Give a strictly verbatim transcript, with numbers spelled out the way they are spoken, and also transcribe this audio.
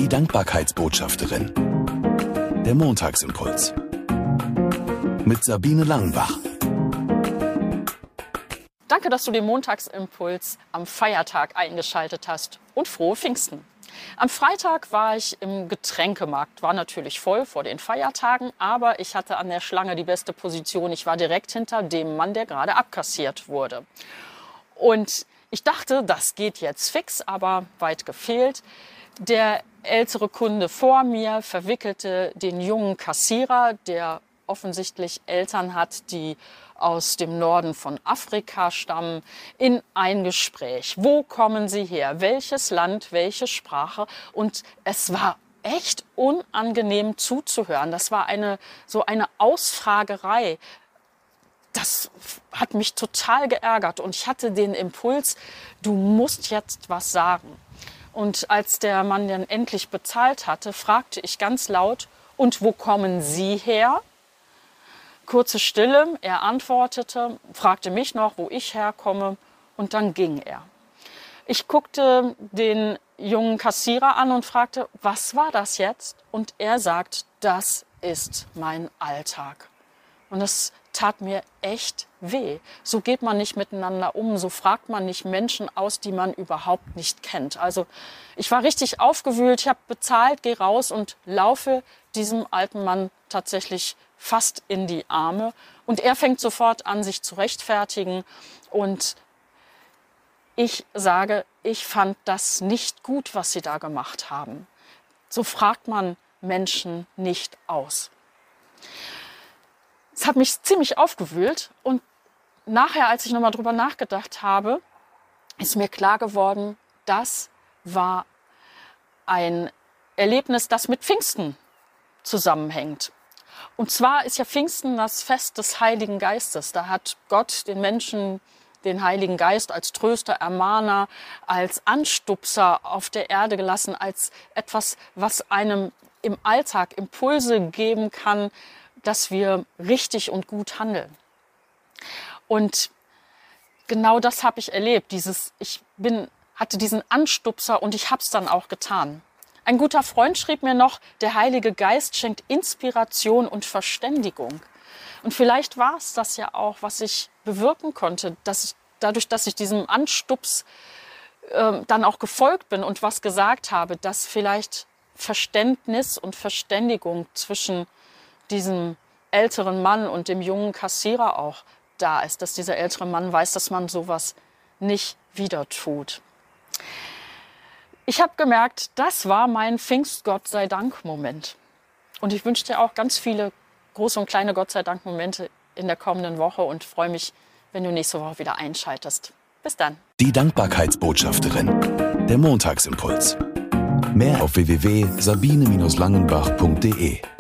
Die Dankbarkeitsbotschafterin. Der Montagsimpuls. Mit Sabine Langenbach. Danke, dass du den Montagsimpuls am Feiertag eingeschaltet hast und frohe Pfingsten. Am Freitag war ich im Getränkemarkt, war natürlich voll vor den Feiertagen, aber ich hatte an der Schlange die beste Position. Ich war direkt hinter dem Mann, der gerade abkassiert wurde. Und ich dachte, das geht jetzt fix, aber weit gefehlt. Der ältere Kunde vor mir verwickelte den jungen Kassierer, der offensichtlich Eltern hat, die aus dem Norden von Afrika stammen, in ein Gespräch. Wo kommen sie her? Welches Land? Welche Sprache? Und es war echt unangenehm zuzuhören. Das war eine, so eine Ausfragerei. Das hat mich total geärgert und ich hatte den Impuls, du musst jetzt was sagen. Und als der Mann dann endlich bezahlt hatte, fragte ich ganz laut, und wo kommen Sie her? Kurze Stille, er antwortete, fragte mich noch, wo ich herkomme, und dann ging er. Ich guckte den jungen Kassierer an und fragte, was war das jetzt? Und er sagt, das ist mein Alltag. Und das tat mir echt weh. So geht man nicht miteinander um, so fragt man nicht Menschen aus, die man überhaupt nicht kennt. Also ich war richtig aufgewühlt, ich habe bezahlt, gehe raus und laufe diesem alten Mann tatsächlich fast in die Arme. Und er fängt sofort an, sich zu rechtfertigen. Und ich sage, ich fand das nicht gut, was Sie da gemacht haben. So fragt man Menschen nicht aus. Es hat mich ziemlich aufgewühlt und nachher, als ich nochmal drüber nachgedacht habe, ist mir klar geworden, das war ein Erlebnis, das mit Pfingsten zusammenhängt. Und zwar ist ja Pfingsten das Fest des Heiligen Geistes. Da hat Gott den Menschen den Heiligen Geist als Tröster, Ermahner, als Anstupser auf der Erde gelassen, als etwas, was einem im Alltag Impulse geben kann, dass wir richtig und gut handeln. Und genau das habe ich erlebt. Dieses, ich bin, hatte diesen Anstupser und ich habe es dann auch getan. Ein guter Freund schrieb mir noch, der Heilige Geist schenkt Inspiration und Verständigung. Und vielleicht war es das ja auch, was ich bewirken konnte, dass ich, dadurch, dass ich diesem Anstups äh, dann auch gefolgt bin und was gesagt habe, dass vielleicht Verständnis und Verständigung zwischen diesem älteren Mann und dem jungen Kassierer auch da ist, dass dieser ältere Mann weiß, dass man sowas nicht wieder tut. Ich habe gemerkt, das war mein Pfingst-Gott sei Dank-Moment. Und ich wünsche dir auch ganz viele große und kleine Gott sei Dank-Momente in der kommenden Woche und freue mich, wenn du nächste Woche wieder einschaltest. Bis dann. Die Dankbarkeitsbotschafterin. Der Montagsimpuls. Mehr auf w w w punkt sabine Langenbach punkt de.